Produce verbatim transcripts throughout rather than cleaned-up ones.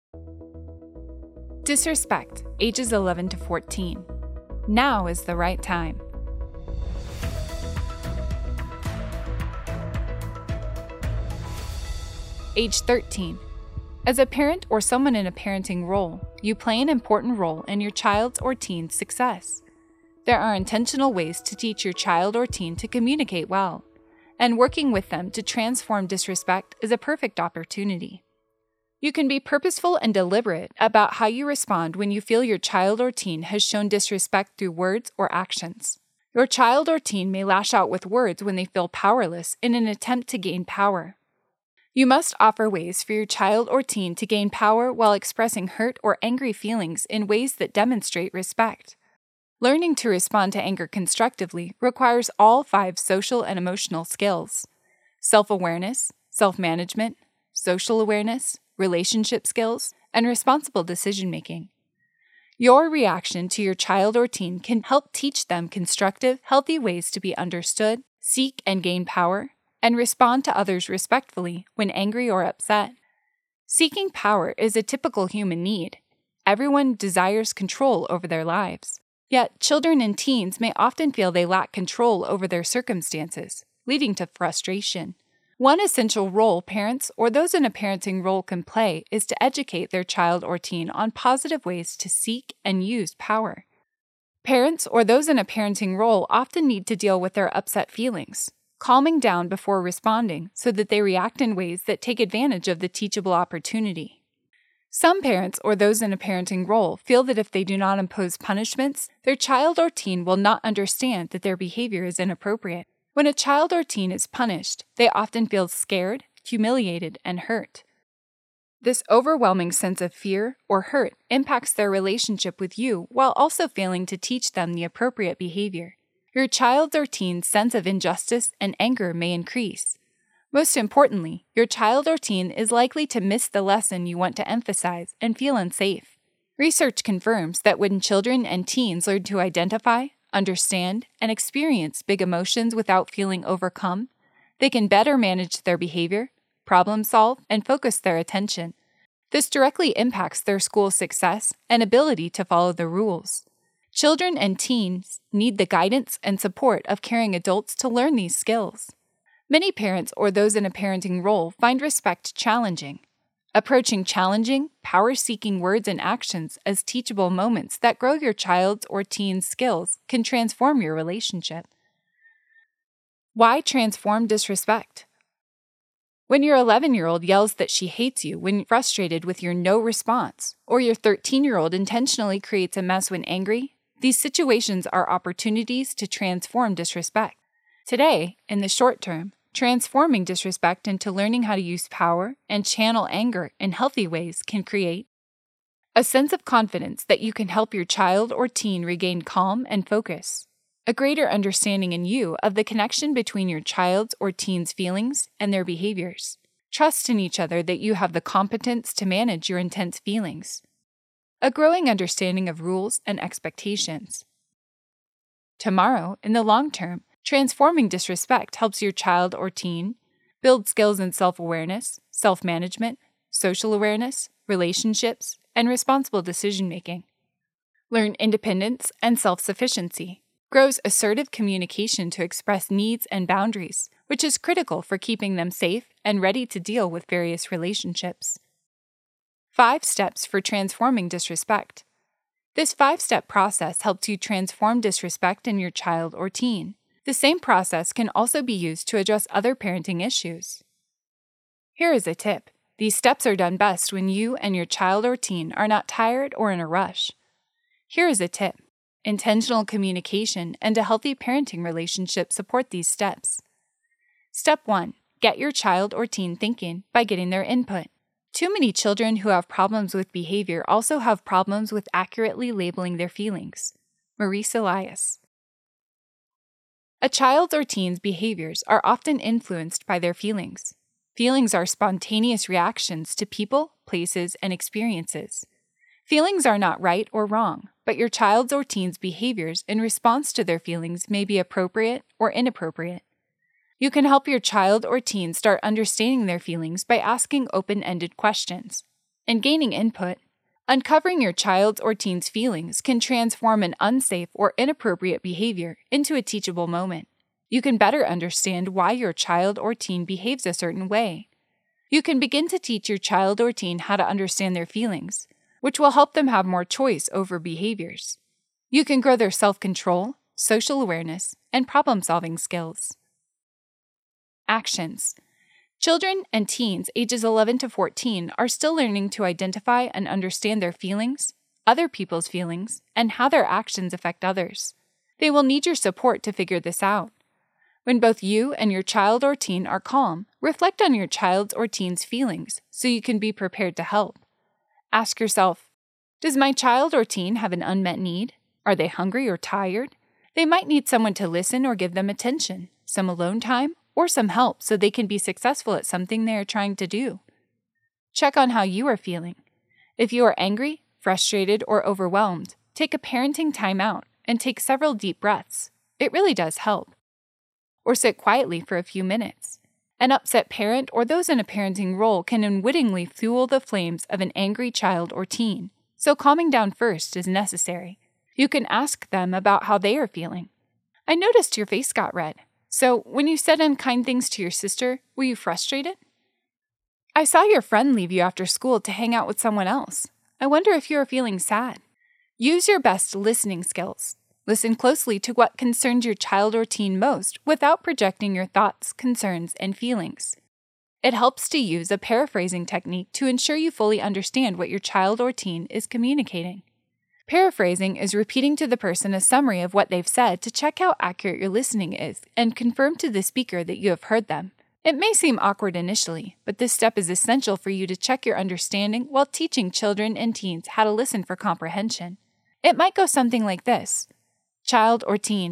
Disrespect, ages eleven to fourteen. Now is the right time. Age thirteen. As a parent or someone in a parenting role, you play an important role in your child's or teen's success. There are intentional ways to teach your child or teen to communicate well, and working with them to transform disrespect is a perfect opportunity. You can be purposeful and deliberate about how you respond when you feel your child or teen has shown disrespect through words or actions. Your child or teen may lash out with words when they feel powerless in an attempt to gain power. You must offer ways for your child or teen to gain power while expressing hurt or angry feelings in ways that demonstrate respect. Learning to respond to anger constructively requires all five social and emotional skills: self-awareness, self-management, social awareness, relationship skills, and responsible decision-making. Your reaction to your child or teen can help teach them constructive, healthy ways to be understood, seek and gain power, and respond to others respectfully when angry or upset. Seeking power is a typical human need. Everyone desires control over their lives. Yet, children and teens may often feel they lack control over their circumstances, leading to frustration. One essential role parents or those in a parenting role can play is to educate their child or teen on positive ways to seek and use power. Parents or those in a parenting role often need to deal with their upset feelings, calming down before responding so that they react in ways that take advantage of the teachable opportunity. Some parents or those in a parenting role feel that if they do not impose punishments, their child or teen will not understand that their behavior is inappropriate. When a child or teen is punished, they often feel scared, humiliated, and hurt. This overwhelming sense of fear or hurt impacts their relationship with you while also failing to teach them the appropriate behavior. Your child's or teen's sense of injustice and anger may increase. Most importantly, your child or teen is likely to miss the lesson you want to emphasize and feel unsafe. Research confirms that when children and teens learn to identify, understand, and experience big emotions without feeling overcome, they can better manage their behavior, problem solve, and focus their attention. This directly impacts their school success and ability to follow the rules. Children and teens need the guidance and support of caring adults to learn these skills. Many parents or those in a parenting role find respect challenging. Approaching challenging, power-seeking words and actions as teachable moments that grow your child's or teen's skills can transform your relationship. Why transform disrespect? When your eleven-year-old yells that she hates you when frustrated with your no response, or your thirteen-year-old intentionally creates a mess when angry, these situations are opportunities to transform disrespect. Today, in the short term, transforming disrespect into learning how to use power and channel anger in healthy ways can create a sense of confidence that you can help your child or teen regain calm and focus, a greater understanding in you of the connection between your child's or teen's feelings and their behaviors, trust in each other that you have the competence to manage your intense feelings, a growing understanding of rules and expectations. Tomorrow, in the long term, transforming disrespect helps your child or teen build skills in self-awareness, self-management, social awareness, relationships, and responsible decision-making. Learn independence and self-sufficiency. Grows assertive communication to express needs and boundaries, which is critical for keeping them safe and ready to deal with various relationships. Five steps for transforming disrespect. This five-step process helps you transform disrespect in your child or teen. The same process can also be used to address other parenting issues. Here is a tip. These steps are done best when you and your child or teen are not tired or in a rush. Here is a tip. Intentional communication and a healthy parenting relationship support these steps. Step one. Get your child or teen thinking by getting their input. Too many children who have problems with behavior also have problems with accurately labeling their feelings. Maurice Elias. A child's or teen's behaviors are often influenced by their feelings. Feelings are spontaneous reactions to people, places, and experiences. Feelings are not right or wrong, but your child's or teen's behaviors in response to their feelings may be appropriate or inappropriate. You can help your child or teen start understanding their feelings by asking open-ended questions. and gaining input. Uncovering your child's or teen's feelings can transform an unsafe or inappropriate behavior into a teachable moment. You can better understand why your child or teen behaves a certain way. You can begin to teach your child or teen how to understand their feelings, which will help them have more choice over behaviors. You can grow their self-control, social awareness, and problem-solving skills. Actions. Children and teens ages eleven to fourteen are still learning to identify and understand their feelings, other people's feelings, and how their actions affect others. They will need your support to figure this out. When both you and your child or teen are calm, reflect on your child's or teen's feelings so you can be prepared to help. Ask yourself, does my child or teen have an unmet need? Are they hungry or tired? They might need someone to listen or give them attention, some alone time, or some help so they can be successful at something they are trying to do. Check on how you are feeling. If you are angry, frustrated, or overwhelmed, take a parenting timeout and take several deep breaths. It really does help. Or sit quietly for a few minutes. An upset parent or those in a parenting role can unwittingly fuel the flames of an angry child or teen, so calming down first is necessary. You can ask them about how they are feeling. I noticed your face got red. So, when you said unkind things to your sister, were you frustrated? I saw your friend leave you after school to hang out with someone else. I wonder if you are feeling sad. Use your best listening skills. Listen closely to what concerns your child or teen most without projecting your thoughts, concerns, and feelings. It helps to use a paraphrasing technique to ensure you fully understand what your child or teen is communicating. Paraphrasing is repeating to the person a summary of what they've said to check how accurate your listening is and confirm to the speaker that you have heard them. It may seem awkward initially, but this step is essential for you to check your understanding while teaching children and teens how to listen for comprehension. It might go something like this. Child or teen.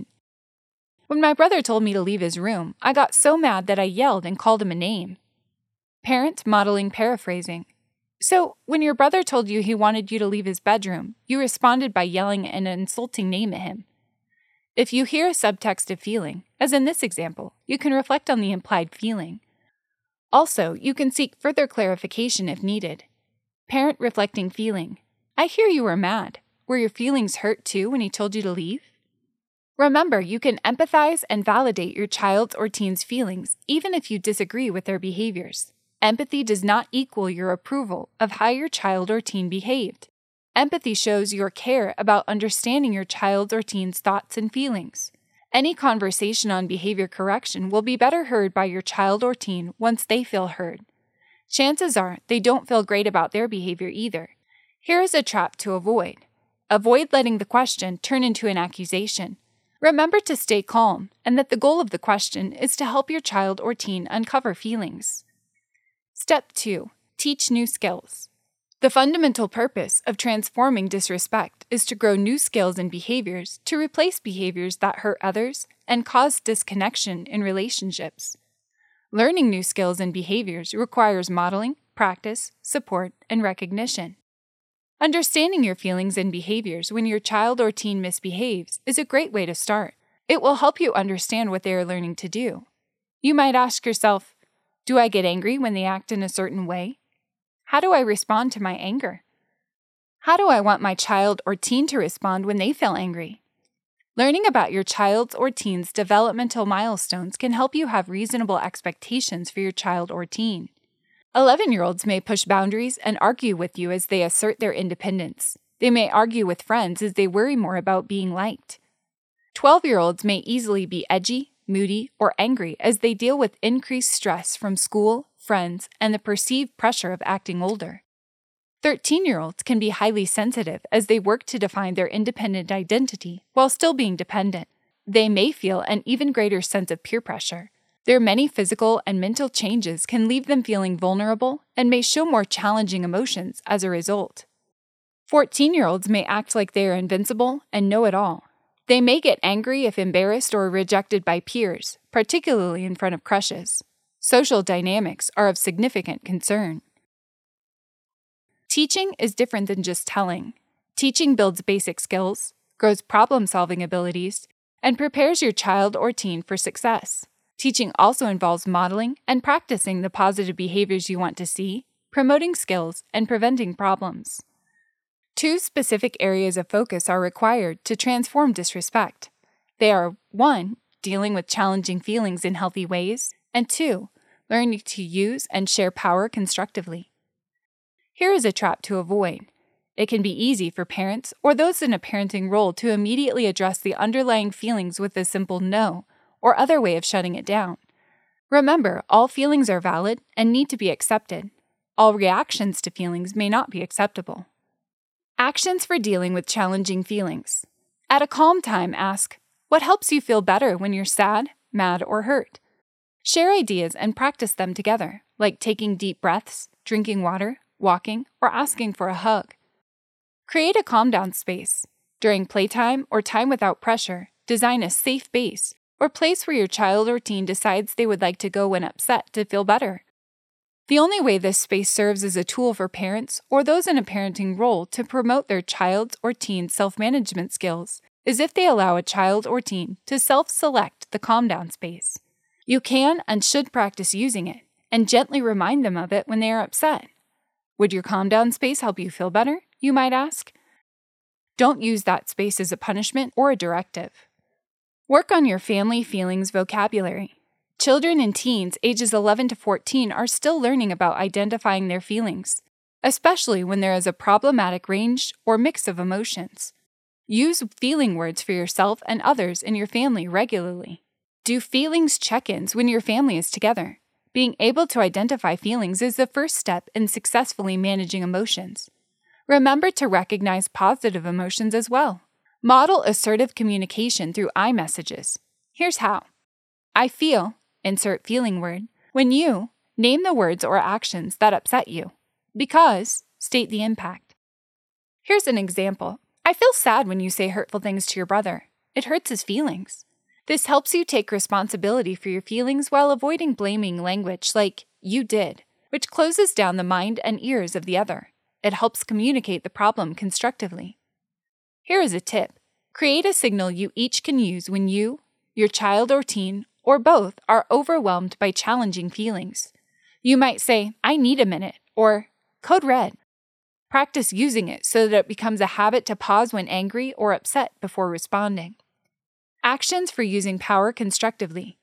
When my brother told me to leave his room, I got so mad that I yelled and called him a name. Parent modeling paraphrasing. So, when your brother told you he wanted you to leave his bedroom, you responded by yelling an insulting name at him. If you hear a subtext of feeling, as in this example, you can reflect on the implied feeling. Also, you can seek further clarification if needed. Parent reflecting feeling. I hear you were mad. Were your feelings hurt too when he told you to leave? Remember, you can empathize and validate your child's or teen's feelings, even if you disagree with their behaviors. Empathy does not equal your approval of how your child or teen behaved. Empathy shows your care about understanding your child or teen's thoughts and feelings. Any conversation on behavior correction will be better heard by your child or teen once they feel heard. Chances are they don't feel great about their behavior either. Here is a trap to avoid. Avoid letting the question turn into an accusation. Remember to stay calm and that the goal of the question is to help your child or teen uncover feelings. Step two. Teach new skills. The fundamental purpose of transforming disrespect is to grow new skills and behaviors to replace behaviors that hurt others and cause disconnection in relationships. Learning new skills and behaviors requires modeling, practice, support, and recognition. Understanding your feelings and behaviors when your child or teen misbehaves is a great way to start. It will help you understand what they are learning to do. You might ask yourself, do I get angry when they act in a certain way? How do I respond to my anger? How do I want my child or teen to respond when they feel angry? Learning about your child's or teen's developmental milestones can help you have reasonable expectations for your child or teen. eleven-year-olds may push boundaries and argue with you as they assert their independence. They may argue with friends as they worry more about being liked. twelve-year-olds may easily be edgy, moody, or angry as they deal with increased stress from school, friends, and the perceived pressure of acting older. thirteen-year-olds can be highly sensitive as they work to define their independent identity while still being dependent. They may feel an even greater sense of peer pressure. Their many physical and mental changes can leave them feeling vulnerable and may show more challenging emotions as a result. fourteen-year-olds may act like they are invincible and know it all. They may get angry if embarrassed or rejected by peers, particularly in front of crushes. Social dynamics are of significant concern. Teaching is different than just telling. Teaching builds basic skills, grows problem-solving abilities, and prepares your child or teen for success. Teaching also involves modeling and practicing the positive behaviors you want to see, promoting skills, and preventing problems. Two specific areas of focus are required to transform disrespect. They are one, dealing with challenging feelings in healthy ways, and two, learning to use and share power constructively. Here is a trap to avoid. It can be easy for parents or those in a parenting role to immediately address the underlying feelings with a simple no or other way of shutting it down. Remember, all feelings are valid and need to be accepted. All reactions to feelings may not be acceptable. Actions for dealing with challenging feelings. At a calm time, ask, what helps you feel better when you're sad, mad, or hurt? Share ideas and practice them together, like taking deep breaths, drinking water, walking, or asking for a hug. Create a calm-down space. During playtime or time without pressure, design a safe base or place where your child or teen decides they would like to go when upset to feel better. The only way this space serves as a tool for parents or those in a parenting role to promote their child's or teen's self-management skills is if they allow a child or teen to self-select the calm-down space. You can and should practice using it and gently remind them of it when they are upset. Would your calm-down space help you feel better, you might ask? Don't use that space as a punishment or a directive. Work on your family feelings vocabulary. Children and teens ages eleven to fourteen are still learning about identifying their feelings, especially when there is a problematic range or mix of emotions. Use feeling words for yourself and others in your family regularly. Do feelings check-ins when your family is together. Being able to identify feelings is the first step in successfully managing emotions. Remember to recognize positive emotions as well. Model assertive communication through iMessages. Here's how. I feel, insert feeling word, when you name the words or actions that upset you. Because, state the impact. Here's an example. I feel sad when you say hurtful things to your brother. It hurts his feelings. This helps you take responsibility for your feelings while avoiding blaming language like, you did, which closes down the mind and ears of the other. It helps communicate the problem constructively. Here is a tip. Create a signal you each can use when you, your child or teen, or both are overwhelmed by challenging feelings. You might say, I need a minute, or code red. Practice using it so that it becomes a habit to pause when angry or upset before responding. Actions for using power constructively.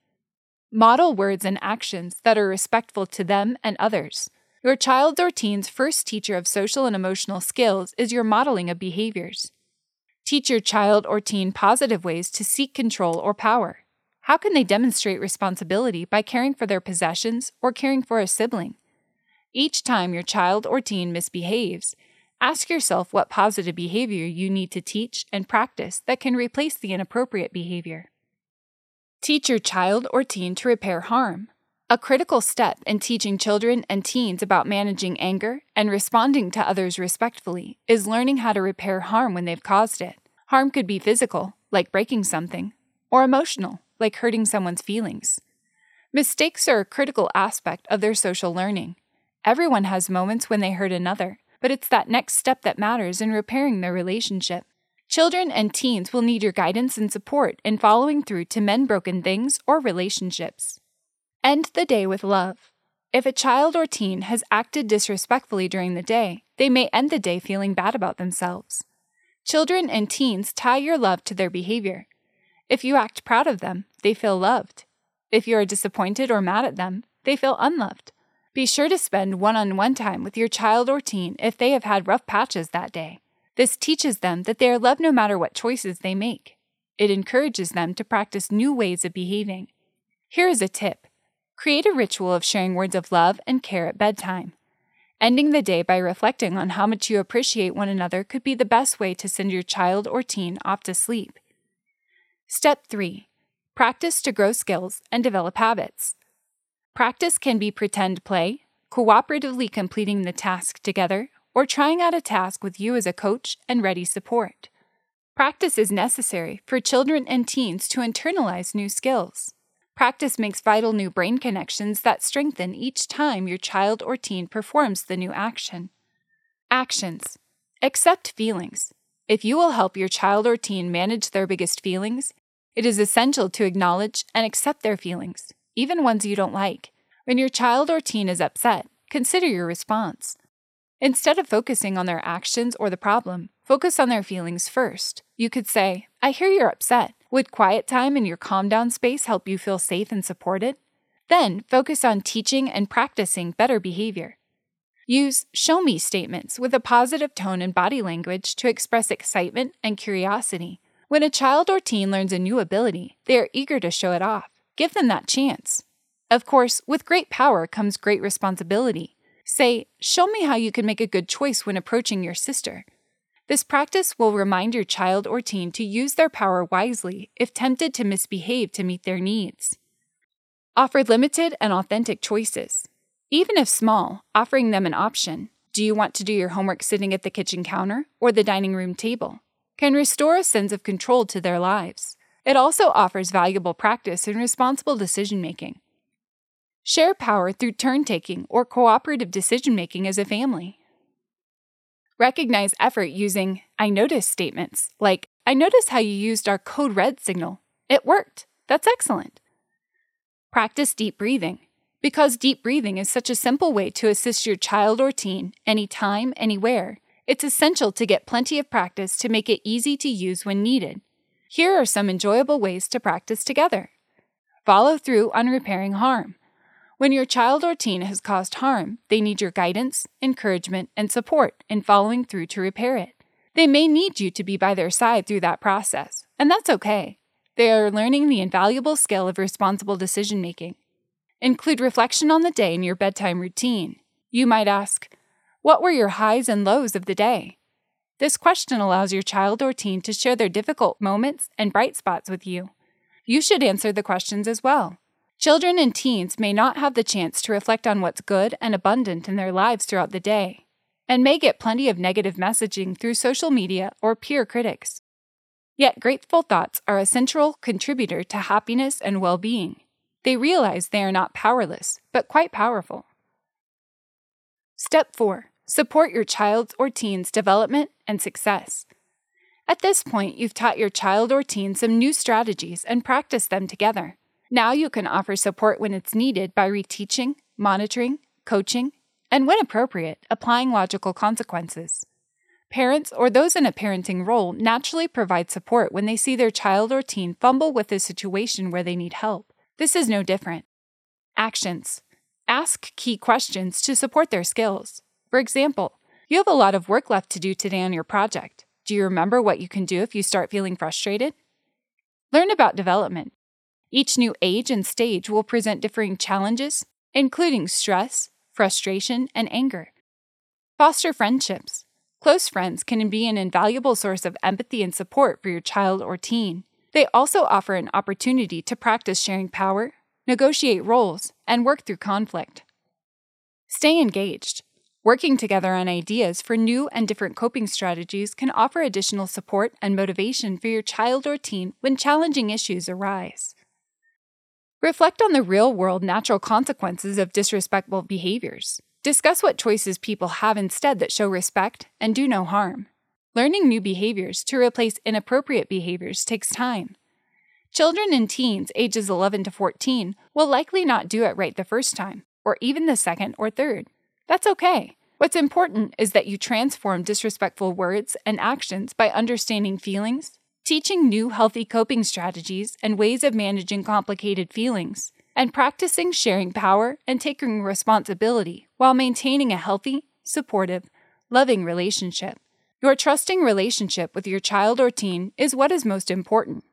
Model words and actions that are respectful to them and others. Your child's or teen's first teacher of social and emotional skills is your modeling of behaviors. Teach your child or teen positive ways to seek control or power. How can they demonstrate responsibility by caring for their possessions or caring for a sibling? Each time your child or teen misbehaves, ask yourself what positive behavior you need to teach and practice that can replace the inappropriate behavior. Teach your child or teen to repair harm. A critical step in teaching children and teens about managing anger and responding to others respectfully is learning how to repair harm when they've caused it. Harm could be physical, like breaking something, or emotional, like hurting someone's feelings. Mistakes are a critical aspect of their social learning. Everyone has moments when they hurt another, but it's that next step that matters in repairing their relationship. Children and teens will need your guidance and support in following through to mend broken things or relationships. End the day with love. If a child or teen has acted disrespectfully during the day, they may end the day feeling bad about themselves. Children and teens tie your love to their behavior. If you act proud of them, they feel loved. If you are disappointed or mad at them, they feel unloved. Be sure to spend one-on-one time with your child or teen if they have had rough patches that day. This teaches them that they are loved no matter what choices they make. It encourages them to practice new ways of behaving. Here is a tip. Create a ritual of sharing words of love and care at bedtime. Ending the day by reflecting on how much you appreciate one another could be the best way to send your child or teen off to sleep. Step three. Practice to grow skills and develop habits. Practice can be pretend play, cooperatively completing the task together, or trying out a task with you as a coach and ready support. Practice is necessary for children and teens to internalize new skills. Practice makes vital new brain connections that strengthen each time your child or teen performs the new action. Actions. Accept feelings. If you will help your child or teen manage their biggest feelings, it is essential to acknowledge and accept their feelings, even ones you don't like. When your child or teen is upset, consider your response. Instead of focusing on their actions or the problem, focus on their feelings first. You could say, I hear you're upset. Would quiet time in your calm down space help you feel safe and supported? Then focus on teaching and practicing better behavior. Use show me statements with a positive tone and body language to express excitement and curiosity. When a child or teen learns a new ability, they are eager to show it off. Give them that chance. Of course, with great power comes great responsibility. Say, show me how you can make a good choice when approaching your sister. This practice will remind your child or teen to use their power wisely if tempted to misbehave to meet their needs. Offer limited and authentic choices. Even if small, offering them an option, do you want to do your homework sitting at the kitchen counter or the dining room table, can restore a sense of control to their lives. It also offers valuable practice in responsible decision-making. Share power through turn-taking or cooperative decision-making as a family. Recognize effort using I notice statements, like, I notice how you used our code red signal. It worked. That's excellent. Practice deep breathing. Because deep breathing is such a simple way to assist your child or teen anytime, anywhere, it's essential to get plenty of practice to make it easy to use when needed. Here are some enjoyable ways to practice together. Follow through on repairing harm. When your child or teen has caused harm, they need your guidance, encouragement, and support in following through to repair it. They may need you to be by their side through that process, and that's okay. They are learning the invaluable skill of responsible decision-making. Include reflection on the day in your bedtime routine. You might ask, what were your highs and lows of the day? This question allows your child or teen to share their difficult moments and bright spots with you. You should answer the questions as well. Children and teens may not have the chance to reflect on what's good and abundant in their lives throughout the day, and may get plenty of negative messaging through social media or peer critics. Yet grateful thoughts are a central contributor to happiness and well-being. They realize they are not powerless, but quite powerful. Step four. Support your child's or teen's development and success. At this point, you've taught your child or teen some new strategies and practiced them together. Now you can offer support when it's needed by reteaching, monitoring, coaching, and when appropriate, applying logical consequences. Parents or those in a parenting role naturally provide support when they see their child or teen fumble with a situation where they need help. This is no different. Actions. Ask key questions to support their skills. For example, you have a lot of work left to do today on your project. Do you remember what you can do if you start feeling frustrated? Learn about development. Each new age and stage will present differing challenges, including stress, frustration, and anger. Foster friendships. Close friends can be an invaluable source of empathy and support for your child or teen. They also offer an opportunity to practice sharing power, negotiate roles, and work through conflict. Stay engaged. Working together on ideas for new and different coping strategies can offer additional support and motivation for your child or teen when challenging issues arise. Reflect on the real-world natural consequences of disrespectful behaviors. Discuss what choices people have instead that show respect and do no harm. Learning new behaviors to replace inappropriate behaviors takes time. Children and teens ages eleven to fourteen will likely not do it right the first time, or even the second or third. That's okay. What's important is that you transform disrespectful words and actions by understanding feelings, teaching new healthy coping strategies and ways of managing complicated feelings, and practicing sharing power and taking responsibility while maintaining a healthy, supportive, loving relationship. Your trusting relationship with your child or teen is what is most important.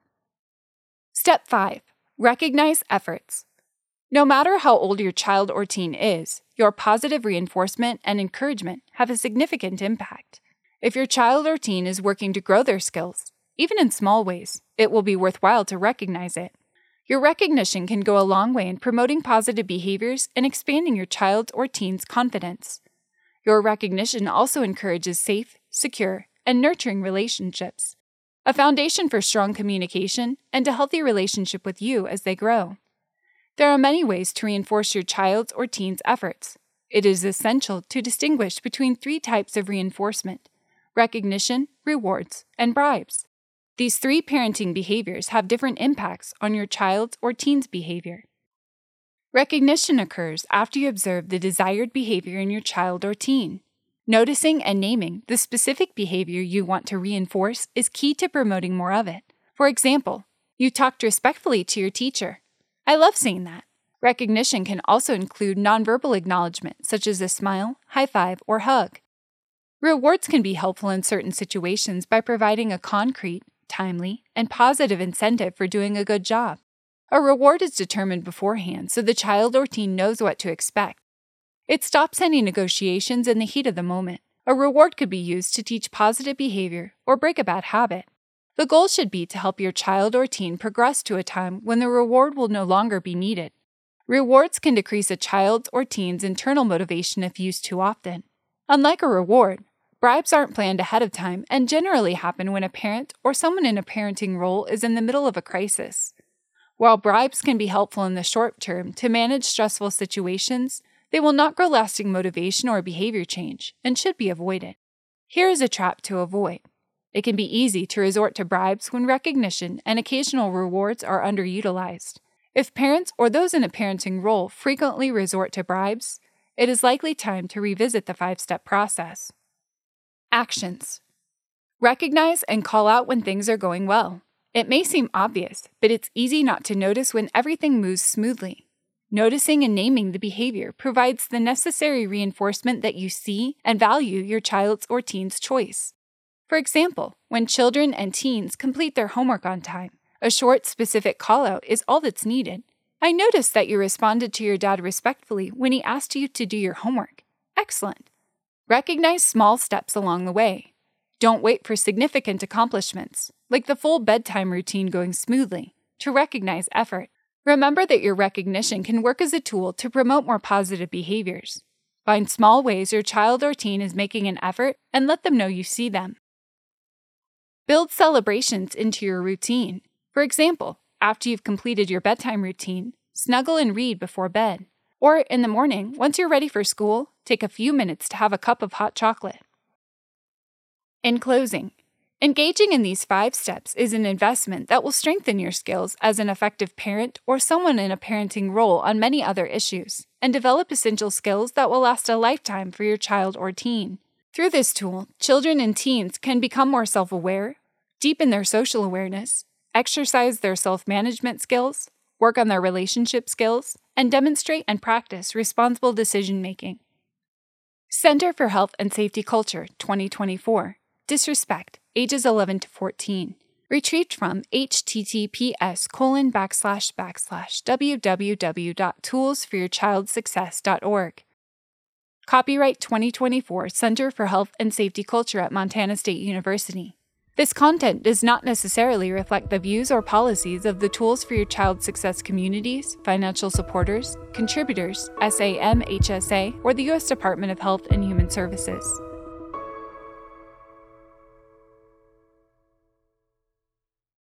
Step five. Recognize efforts. No matter how old your child or teen is, your positive reinforcement and encouragement have a significant impact. If your child or teen is working to grow their skills, even in small ways, it will be worthwhile to recognize it. Your recognition can go a long way in promoting positive behaviors and expanding your child's or teen's confidence. Your recognition also encourages safe, secure, and nurturing relationships, a foundation for strong communication and a healthy relationship with you as they grow. There are many ways to reinforce your child's or teen's efforts. It is essential to distinguish between three types of reinforcement: recognition, rewards, and bribes. These three parenting behaviors have different impacts on your child's or teen's behavior. Recognition occurs after you observe the desired behavior in your child or teen. Noticing and naming the specific behavior you want to reinforce is key to promoting more of it. For example, you talked respectfully to your teacher. I love seeing that. Recognition can also include nonverbal acknowledgement, such as a smile, high five, or hug. Rewards can be helpful in certain situations by providing a concrete, timely, and positive incentive for doing a good job. A reward is determined beforehand so the child or teen knows what to expect. It stops any negotiations in the heat of the moment. A reward could be used to teach positive behavior or break a bad habit. The goal should be to help your child or teen progress to a time when the reward will no longer be needed. Rewards can decrease a child's or teen's internal motivation if used too often. Unlike a reward, bribes aren't planned ahead of time and generally happen when a parent or someone in a parenting role is in the middle of a crisis. While bribes can be helpful in the short term to manage stressful situations, they will not grow lasting motivation or behavior change and should be avoided. Here is a trap to avoid. It can be easy to resort to bribes when recognition and occasional rewards are underutilized. If parents or those in a parenting role frequently resort to bribes, it is likely time to revisit the five-step process. Actions. Recognize and call out when things are going well. It may seem obvious, but it's easy not to notice when everything moves smoothly. Noticing and naming the behavior provides the necessary reinforcement that you see and value your child's or teen's choice. For example, when children and teens complete their homework on time, a short, specific call-out is all that's needed. I noticed that you responded to your dad respectfully when he asked you to do your homework. Excellent. Recognize small steps along the way. Don't wait for significant accomplishments, like the full bedtime routine going smoothly, to recognize effort. Remember that your recognition can work as a tool to promote more positive behaviors. Find small ways your child or teen is making an effort and let them know you see them. Build celebrations into your routine. For example, after you've completed your bedtime routine, snuggle and read before bed. Or in the morning, once you're ready for school, take a few minutes to have a cup of hot chocolate. In closing, engaging in these five steps is an investment that will strengthen your skills as an effective parent or someone in a parenting role on many other issues, and develop essential skills that will last a lifetime for your child or teen. Through this tool, children and teens can become more self-aware, deepen their social awareness, exercise their self-management skills, work on their relationship skills, and demonstrate and practice responsible decision-making. Center for Health and Safety Culture, twenty twenty-four. Disrespect, ages eleven to fourteen. Retrieved from https colon backslash backslash www dot tools for your child's success dot org. Copyright twenty twenty-four Center for Health and Safety Culture at Montana State University. This content does not necessarily reflect the views or policies of the Tools for Your Child's Success communities, financial supporters, contributors, S A M H S A, or the U S Department of Health and Human Services.